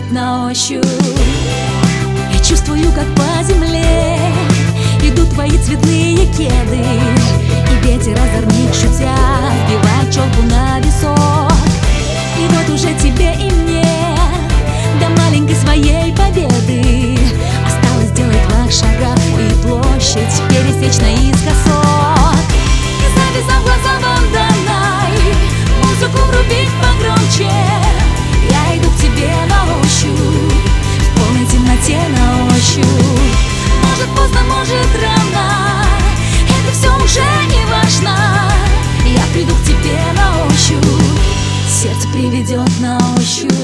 приведет на ощупь. Я чувствую, как по земле идут твои цветные кеды, и ветер озорник, шутя, сбивает челку на висок. И вот уже тебе и мне до маленькой своей победы осталось сделать 2 шага и площадь пересечь наискосок. И завязав глаза банданой, музыку врубить погромче, я иду к тебе на ощупь, в полной темноте на ощупь. Может поздно, может рано, это все уже не важно. Я приду к тебе на ощупь, сердце приведет на ощупь.